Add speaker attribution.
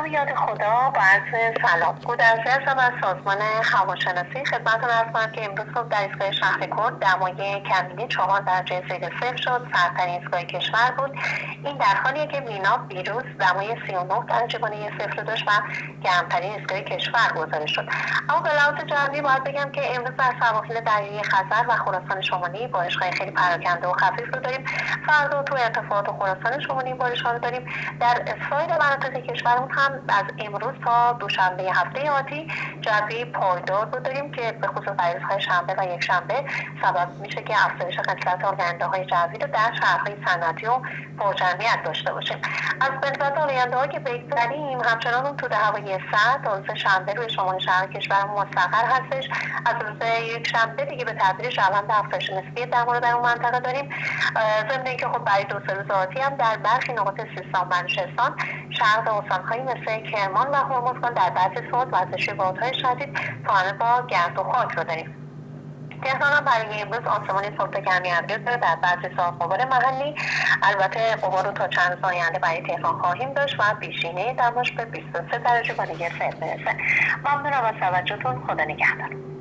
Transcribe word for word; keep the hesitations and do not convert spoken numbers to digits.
Speaker 1: نام یاد خدا با عرض سلام. گودرزی هستم از سازمان هواشناسی. خدمتتون عرض کنم که امروز صبح در ایستگاه شهرکرد دمای کمینی چهار درجه زیر صفر شد. سردترین ایستگاه کشور بود. این در حالیه که مینا دیروز دمای سی و نه درجه بالای صفر داشت و گرمترین ایستگاه کشور گزارش شد. اما به لحاظ جوی باید بگم که امروز در سواحل دریایی خزر و خراسان شمالی بارش‌های خیلی پراکنده و خفیف رو داریم. فردا تو ارتفاعات خراسان شمالی بارش‌ها رو داریم. در سایر مناطق کشورمون هم از امروز تا دوشنبه هفته آتی جوی پایدار رو داریم که به خصوص در روزهای شنبه و یک شنبه سبب میشه که افزایش غلظت آلاینده‌های جوی رو در شهرهای صنعتی و پرجمعیت داشته باشیم. از غلظت آلاینده‌ها که بگذریم، همچنان اون تو هوای سرد روز شنبه روی شمال شهر کشورمون مستقر هستش. از روز یک شنبه دیگه به تدریج روند افزایش نسبی دما رو در اون منطقه داریم. ضمن اینکه خب برای دو سه روز آتی هم در برخی نقاط سیستان و بلوچستان، شرق استان‌هایی مثل کرمان و هرمزگان در بعضی ساعات وزش بادهای شدید تا همه با گرد و خاک رو داریم. تهران هم برای امروز آسمان صبح کمی ابری داره. در بعضی ساعات غبار محلی، البته غبار رو تا چند روز آینده برای تهران خواهیم داشت و بیشینه دماش به بیست و سه درجه با نگه صفر برسه. ممنونم از توجهتون. خدا نگهدار.